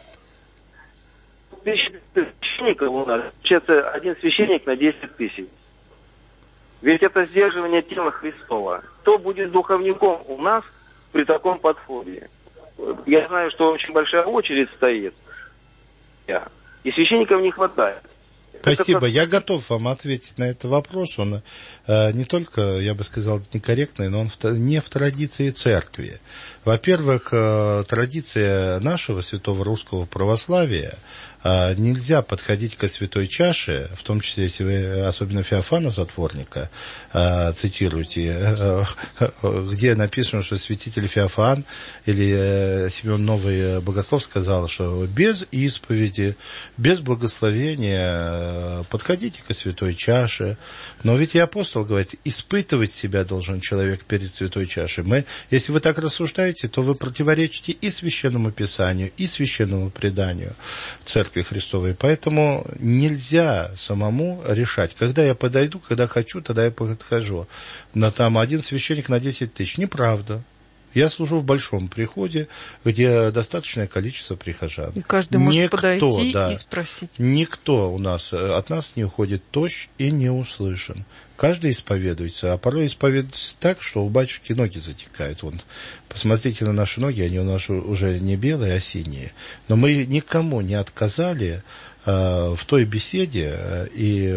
Священников у нас, получается, один священник на 10 тысяч. Ведь это сдерживание тела Христова. Кто будет духовником у нас при таком подходе? Я знаю, что очень большая очередь стоит, и священников не хватает. Спасибо. Я готов вам ответить на этот вопрос. Он не только, я бы сказал, некорректный, но он не в традиции церкви. Во-первых, традиция нашего святого русского православия, нельзя подходить к святой чаше, в том числе, если вы особенно Феофана Затворника цитируете, где написано, что святитель Феофан или Симеон Новый Богослов сказал, что без исповеди, без благословения подходите к святой чаше. Но ведь и апостол говорит, испытывать себя должен человек перед святой чашей. Если вы так рассуждаете, то вы противоречите и Священному Писанию, и Священному преданию Церкви Христовой. Поэтому нельзя самому решать. Когда я подойду, когда хочу, тогда я подхожу. Но там один священник на 10 тысяч. Неправда. Я служу в большом приходе, где достаточное количество прихожан. И каждый может подойти и спросить. Никто от нас не уходит тощ и не услышан. Каждый исповедуется, а порой исповедуется так, что у батюшки ноги затекают. Посмотрите на наши ноги, они у нас уже не белые, а синие. Но мы никому не отказали в той беседе и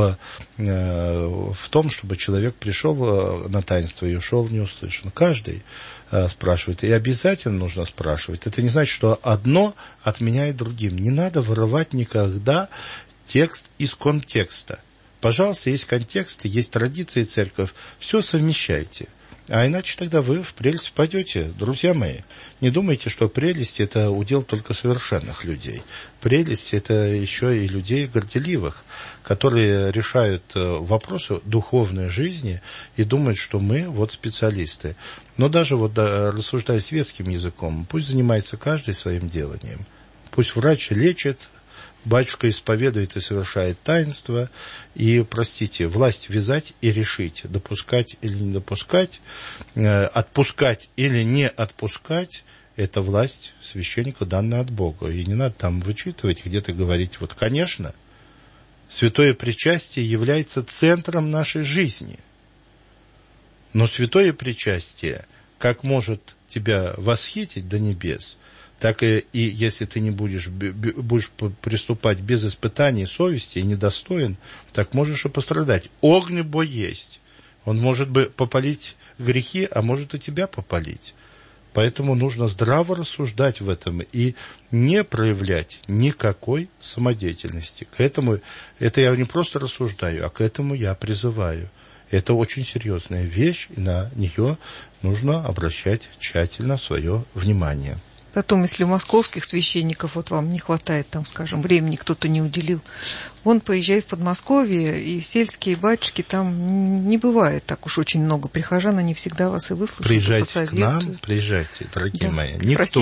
в том, чтобы человек пришел на таинство и ушел не услышан. Каждый спрашивает, и обязательно нужно спрашивать. Это не значит, что одно отменяет другим. Не надо вырывать никогда текст из контекста. Пожалуйста, есть контекст, есть традиции, церковь, все совмещайте. А иначе тогда вы в прелесть впадете, друзья мои. Не думайте, что прелесть – это удел только совершенных людей. Прелесть – это еще и людей горделивых, которые решают вопросы духовной жизни и думают, что мы специалисты. Но даже рассуждая светским языком, пусть занимается каждый своим деланием. Пусть врач лечит, батюшка исповедует и совершает таинство, и, власть вязать и решить, допускать или не допускать, отпускать или не отпускать, это власть священника, данная от Бога. И не надо там вычитывать, где-то говорить, конечно, святое причастие является центром нашей жизни. Но святое причастие, как может тебя восхитить до небес, так и если ты не будешь приступать без испытаний совести и недостоин, так можешь и пострадать. Огонь бо есть. Он может попалить грехи, а может и тебя попалить. Поэтому нужно здраво рассуждать в этом и не проявлять никакой самодеятельности. Это я не просто рассуждаю, а к этому я призываю. Это очень серьезная вещь, и на нее нужно обращать тщательно свое внимание. Потом, если у московских священников вам не хватает, времени кто-то не уделил, Вон, поезжай в Подмосковье, и сельские батюшки, там не бывает так уж очень много прихожан, они всегда вас и выслушают, приезжайте к нам, приезжайте, дорогие мои.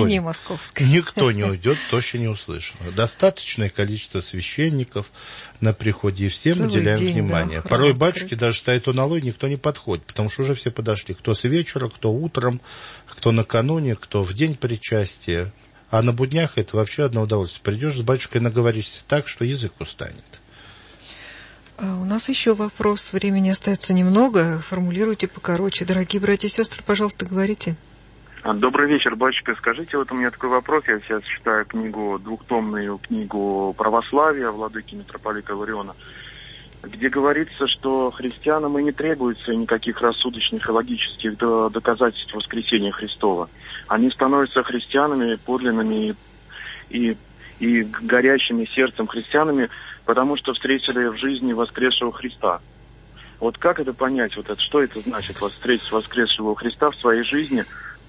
Никто не уйдет, то, что не услышано. Достаточное количество священников на приходе, и всем уделяем внимание. Порой батюшки даже стоят у налой, никто не подходит, потому что уже все подошли. Кто с вечера, кто утром, кто накануне, кто в день причастия. А на буднях это вообще одно удовольствие. Придешь с батюшкой, наговоришься так, что язык устанет. У нас еще вопрос. Времени остается немного. Формулируйте покороче. Дорогие братья и сестры, пожалуйста, говорите. Добрый вечер, батюшка. Скажите, вот у меня такой вопрос. Я сейчас читаю двухтомную книгу «Православие» владыки митрополита Илариона, где говорится, что христианам и не требуется никаких рассудочных и логических доказательств воскресения Христова. Они становятся христианами, подлинными и горящими сердцем христианами, потому что встретили в жизни воскресшего Христа. Вот как это понять? Вот это, что это значит, встретить воскресшего Христа в своей жизни?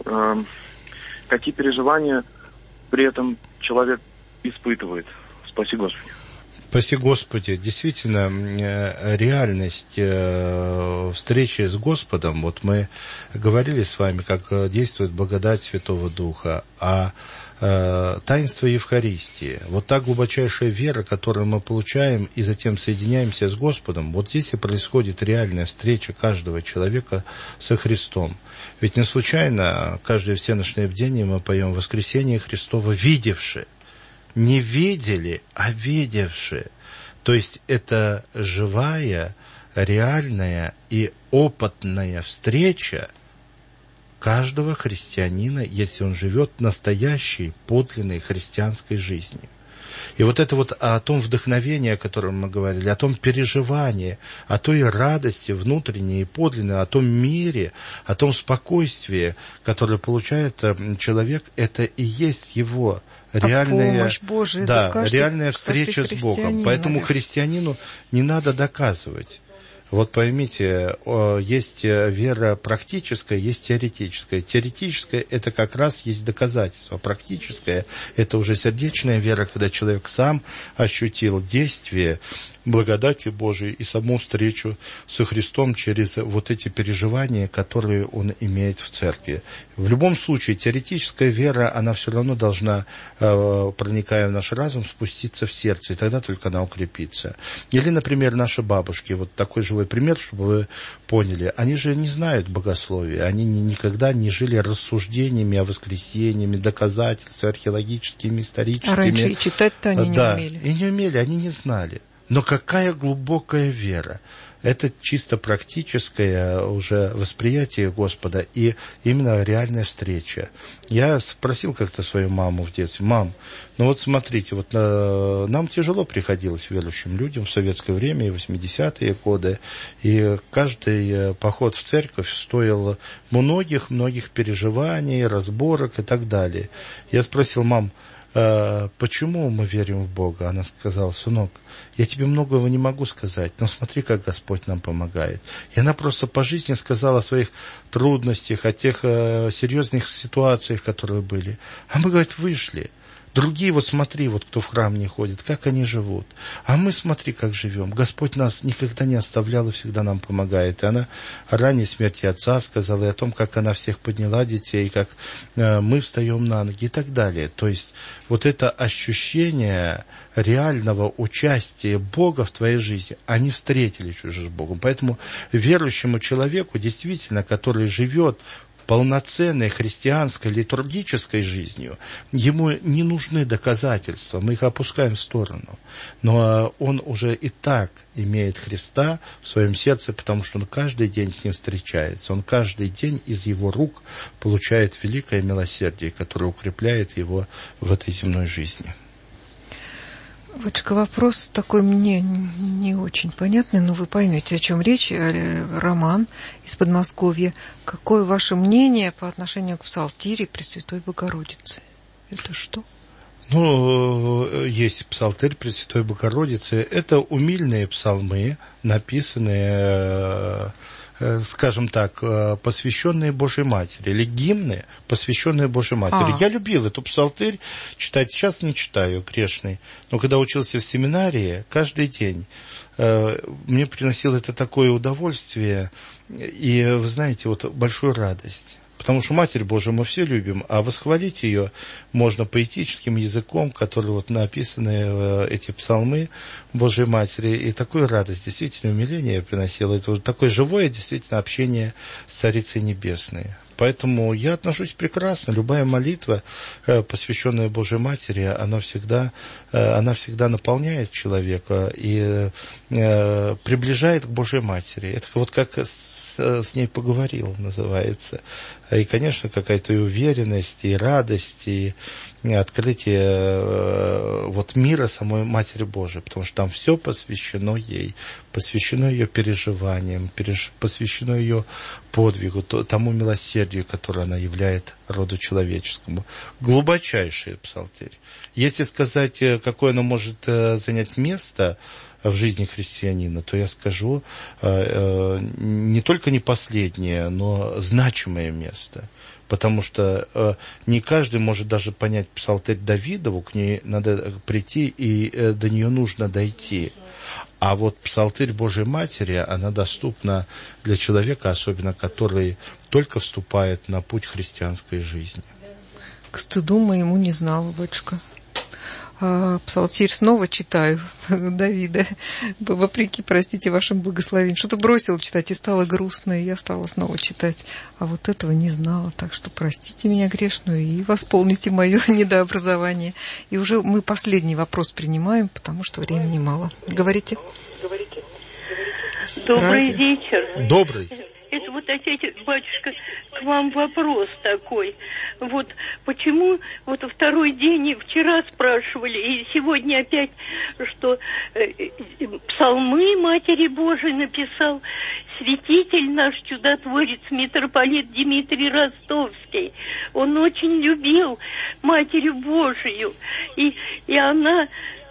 Какие переживания при этом человек испытывает? Спаси Господи. Спаси Господи. Действительно, реальность встречи с Господом, вот мы говорили с вами, как действует благодать Святого Духа, а таинство Евхаристии, вот та глубочайшая вера, которую мы получаем и затем соединяемся с Господом, вот здесь и происходит реальная встреча каждого человека со Христом. Ведь не случайно каждое всеночное бдение мы поем «Воскресение Христово видевши». Не видели, а видевши. То есть это живая, реальная и опытная встреча каждого христианина, если он живет настоящей, подлинной христианской жизнью. И вот это вот о том вдохновении, о котором мы говорили, о том переживании, о той радости внутренней и подлинной, о том мире, о том спокойствии, которое получает человек, это и есть его реальная, Божия, реальная встреча с Богом. Поэтому христианину не надо доказывать. Вот поймите, есть вера практическая, есть теоретическая. Теоретическая – это как раз есть доказательство. Практическая – это уже сердечная вера, когда человек сам ощутил действие благодати Божией и саму встречу со Христом через вот эти переживания, которые он имеет в церкви. В любом случае, теоретическая вера, она все равно должна, проникая в наш разум, спуститься в сердце, и тогда только она укрепится. Или, например, наши бабушки, вот такой живой пример, чтобы вы поняли, они же не знают богословия, они никогда не жили рассуждениями о воскресении, доказательствами археологическими, историческими. А раньше и читать-то они не умели. И не умели, они не знали. Но какая глубокая вера! Это чисто практическое уже восприятие Господа и именно реальная встреча. Я спросил как-то свою маму в детстве: мам, ну вот смотрите, вот нам тяжело приходилось верующим людям в советское время, и 80-е годы, и каждый поход в церковь стоил многих переживаний, разборок и так далее. Я спросил: мам, почему мы верим в Бога? Она сказала: сынок, я тебе многого не могу сказать, но смотри, как Господь нам помогает. И она просто по жизни сказала о своих трудностях, о тех серьезных ситуациях, которые были. А мы, говорит, вышли. Другие, вот смотри, вот кто в храм не ходит, как они живут. А мы смотри, как живем. Господь нас никогда не оставлял и всегда нам помогает. И она о ранней смерти отца сказала, и о том, как она всех подняла детей, как мы встаем на ноги и так далее. То есть вот это ощущение реального участия Бога в твоей жизни, они встретились уже с Богом. Поэтому верующему человеку, действительно, который живет полноценной христианской литургической жизнью, ему не нужны доказательства, мы их опускаем в сторону. Но он уже и так имеет Христа в своем сердце, потому что он каждый день с ним встречается, он каждый день из его рук получает великое милосердие, которое укрепляет его в этой земной жизни. Вотчка, вопрос такой мне не очень понятный, но вы поймете, о чем речь. Роман из Подмосковья. Какое ваше мнение по отношению к псалтире Пресвятой Богородицы? Это что? Ну, есть псалтырь Пресвятой Богородицы. Это умильные псалмы, написанные скажем так, посвященные Божьей Матери, или гимны, посвященные Божьей Матери. Я любил эту псалтырь читать, сейчас не читаю, грешный, но когда учился в семинарии, каждый день мне приносило это такое удовольствие и, вы знаете, вот большую радость. Потому что Матерь Божию мы все любим, а восхвалить ее можно поэтическим языком, который вот написаны эти псалмы Божьей Матери. И такую радость, действительно, умиление приносило. Это вот такое живое, действительно, общение с Царицей Небесной. Поэтому я отношусь прекрасно. Любая молитва, посвященная Божьей Матери, она всегда наполняет человека и приближает к Божьей Матери. Это вот как с ней поговорил, называется. И, конечно, какая-то и уверенность, и радость, и открытие вот мира самой Матери Божией, потому что там все посвящено ей, посвящено ее переживаниям, посвящено ее подвигу, тому милосердию, которое она являет роду человеческому. Глубочайший псалтырь. Если сказать, какое оно может занять место в жизни христианина, то я скажу не только не последнее, но значимое место. Потому что не каждый может даже понять псалтырь Давидову, к ней надо прийти, и до нее нужно дойти. А вот псалтырь Божьей Матери, она доступна для человека, особенно который только вступает на путь христианской жизни. К стыду моему не знала, батюшка. Псалтирь снова читаю Давида, вопреки, простите, вашим благословениям. Что-то бросила читать, и стало грустно, и я стала снова читать. А вот этого не знала, так что простите меня грешную и восполните мое недообразование. И уже мы последний вопрос принимаем, потому что времени мало. Говорите. Добрый вечер. Добрый. Это вот, отец, батюшка, к вам вопрос такой. Вот почему вот второй день, и вчера спрашивали, и сегодня опять, что псалмы Матери Божией написал святитель наш, чудотворец, митрополит Дмитрий Ростовский. Он очень любил Матерь Божию, и она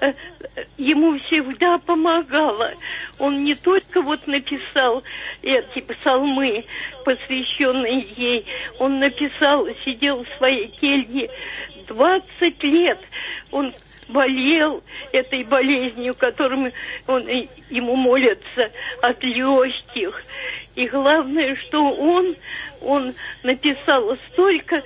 ему всегда помогала. Он не только вот написал эти псалмы, посвященные ей, он написал, сидел в своей келье 20 лет. Он болел этой болезнью, которым ему молятся от легких. И главное, что он написал столько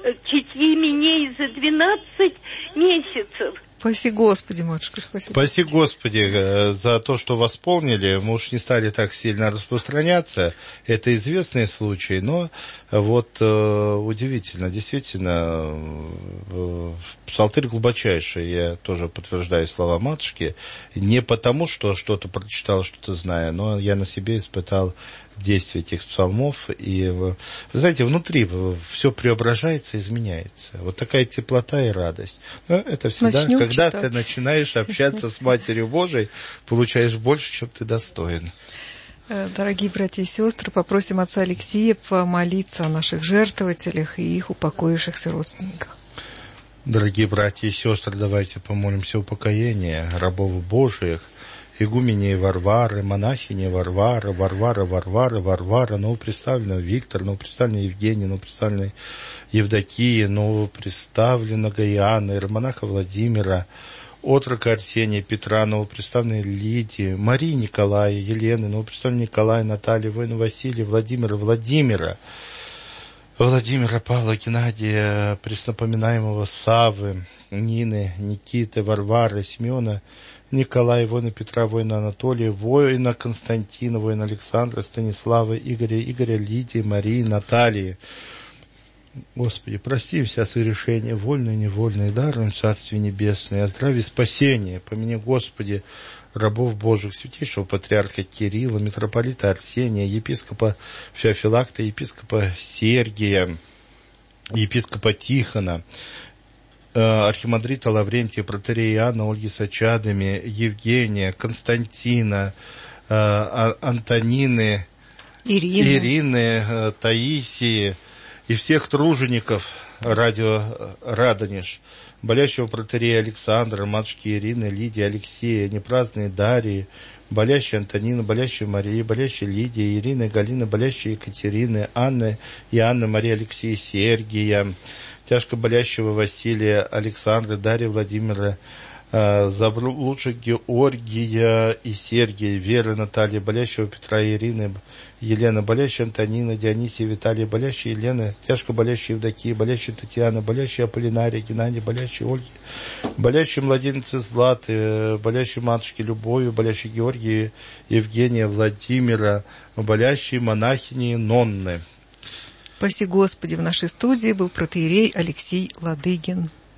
чтений за 12 месяцев. Спаси Господи, матушка, спасибо. Спаси Господи за то, что восполнили. Мы уж не стали так сильно распространяться. Это известный случай, но вот удивительно, действительно, псалтырь глубочайший. Я тоже подтверждаю слова матушки. Не потому, что что-то прочитал, что-то знаю, но я на себе испытал действие этих псалмов, и, вы знаете, внутри все преображается, изменяется. Вот такая теплота и радость. Но это всегда, начнем когда читать. ты начинаешь общаться с Матерью Божией, получаешь больше, чем ты достоин. Дорогие братья и сестры, попросим отца Алексия помолиться о наших жертвователях и их упокоившихся родственниках. Дорогие братья и сестры, давайте помолимся о упокоении рабов Божиих, игуменей Варвары, монахини Варвара, новоприставленного Виктора, новоприставленной Евгения, новоприставленной Евдокии, новоприставленного Иоанна, иеромонаха Владимира, отрока Арсения, Петра, новоприставленной Лидии, Марии Николая, Елены, новоприставленной Николая, Натальи, воина Василия, Владимира, Павла, Геннадия, преснопоминаемого Саввы, Нины, Никиты, Варвары, Семена, Николая, воина Петра, воина Анатолия, воина Константина, воина Александра, Станислава, Игоря, Лидии, Марии, Натальи. Господи, прости вся согрешения, вольные и невольные, даруем Царствие Небесное, о здравии спасения, помяни, Господи, рабов Божьих, святейшего патриарха Кирилла, митрополита Арсения, епископа Феофилакта, епископа Сергия, епископа Тихона, архимандрита Лаврентия, протоиерея Иоанна, Ольги с очадами, Евгения, Константина, Антонины, Ирины, Таисии и всех тружеников радио Радонеж, болящего протоиерея Александра, матушки Ирины, Лидии, Алексея, непраздные Дарьи, болящая Антонина, болящая Мария, болящая Лидия, Ирина, Галина, болящая Екатерина, Анна и Анна, Мария, Алексея, Сергия, тяжко болящего Василия, Александра, Дарья, Владимира, заблудших Георгия и Сергия, Вера, Наталья, болящего Петра и Ирины, Елена, болящая Антонина, Дионисия, Виталия, болящая Елена, тяжко болящая Евдокия, болящая Татьяна, болящая Аполлинария, Геннадий, болящая Ольги, болящая младенцы Златы, болящая матушки Любовью, болящая Георгия, Евгения, Владимира, болящей монахини Нонны. Спаси Господи, в нашей студии был протоиерей Алексей Ладыгин.